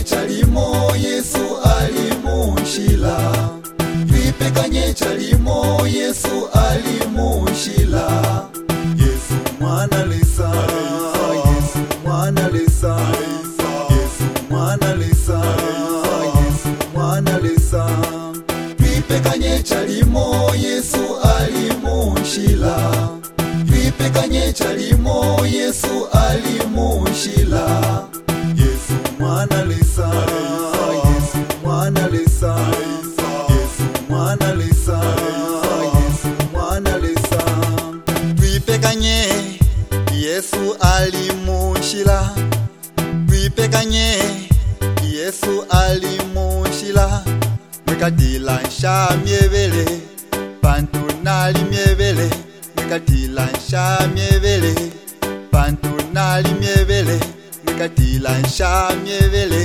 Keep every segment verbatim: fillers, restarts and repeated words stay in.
chalimo Yesu ali munjila. Twipekanye chalimo Yesu ali munjila. Yesu mwana lesa, Yesu mwana lesa, Yesu mwana lesa, Yesu mwana lesa. Twipekanye chalimo Yesu ali munjila. Twipekanye chalimo Yesu ali munjila. Yesu mwana lesa, Yesu mwana lesa, Yesu mwana lesa, Yesu mwana lesa. Twipekanye Yesu ali munjila. Twipekanye Yesu ali munjila. Mwekatila nsha myebele, pantu nali myebele. Mwekatila nsha myebele, pantu nali myebele. Mwekatila nsha myebele,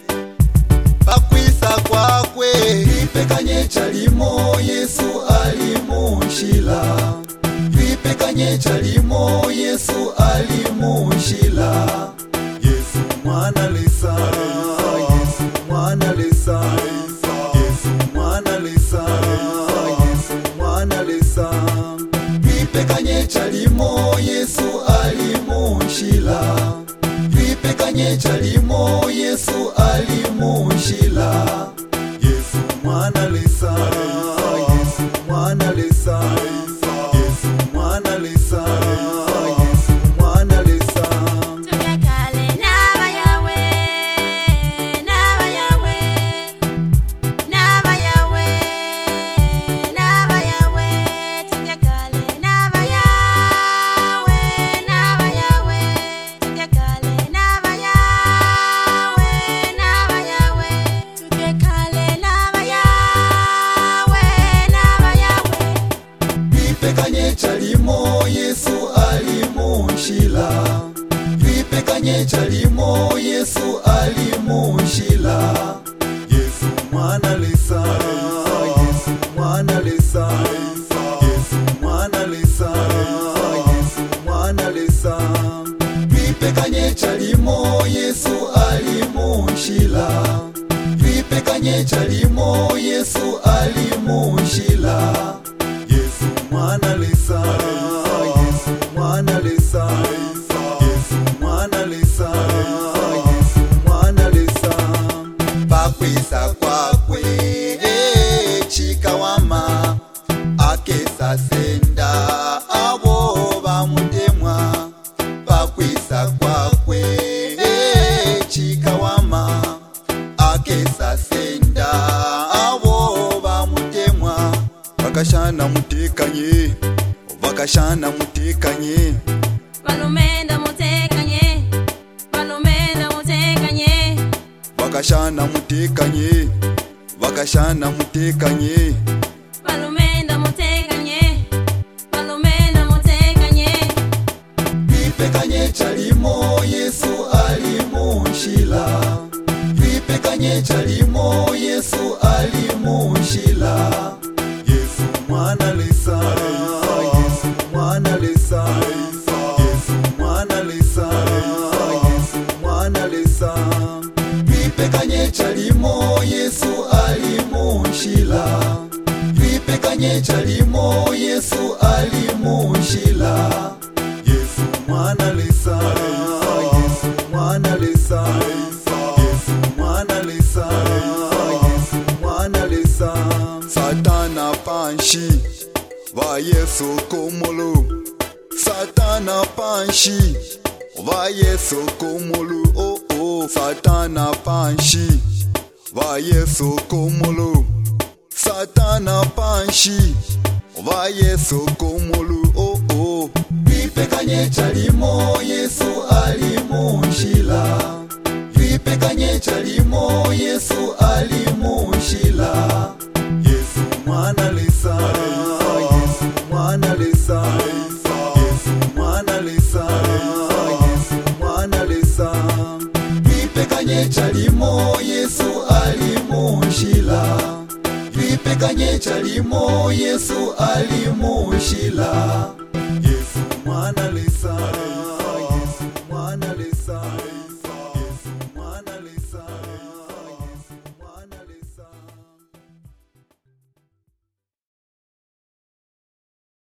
pakwisa kwakwe. Twipekanye chalimo Yesu ali munjila. Twipekanye chalimo Yesu ali munjila. Yesu mwana lesa, Yesu mwana lesa, Yesu mwana lesa, Yesu mwana lesa. Twipekanye chalimo Yesu ali munjila. Twipekanye chalimo Yesu ali munjila. Yesu mwana lesa, Yesu mwana lesa, Yesu mwana lesa, Yesu mwana lesa. Tubyekale naba yawe, naba yawe, naba yawe, naba yawe. Tubyekale naba yawe, naba yawe. Tubyekale naba yawe, naba yawe. Tubyekale naba yawe, naba yawe. Twipekanye chalimo Yesu ali munjila. Twipekanye chalimo Yesu ali munjila. Yesu mwana lesa, Yesu mwana lesa, Yesu mwana lesa, Yesu mwana lesa. Twipekanye chalimo Yesu ali munjila. Twipekanye chalimo Yesu ali munjila. Yesu mwana lesa, Yesu mwana lesa, Yesu mwana lesa, Yesu mwana lesa. Pakwisa kwakwe chikawama, akesa senda abo bamutemwa. Pakwisa kwakwe chikawama, akesa senda abo bamutemwa. Bakashana mutekanye, bakashana mutekanye. Balumenda mutekanye, balumenda mutekanye. Bakashana mutekanye, bakashana mutekanye. Balumenda mutekanye, balumenda mutekanye. Twipekanye chalimo Yesu ali munjila. Twipekanye chalimo Yesu ali munjila. Yesu mwana lesa, Yesu mwana lesa, Yesu mwana lesa, Yesu mwana lesa. Twipekanye chalimo Yesu ali munjila. Twipekanye chalimo Yesu ali munjila. Yesu mwana lesa, Yesu mwana lesa, Yesu mwana lesa, Yesu mwana lesa. Satana panshi va Yesu kumulu. Satana panshi va Yesu kumulu. Oh oh, Satana panshi va Yesu kumulu. Satana panshi va Yesu kumulu. Oh oh. Twipekanye chalimo Yesu ali munjila. Twipekanye chalimo Yesu ali munjila. Yesu mwana lesa, Yesu mwana lesa, Yesu mwana lesa, Yesu mwana lesa. Twipekanye chalimo Yesu ali munjila. Twipekanye chalimo Yesu ali munjila.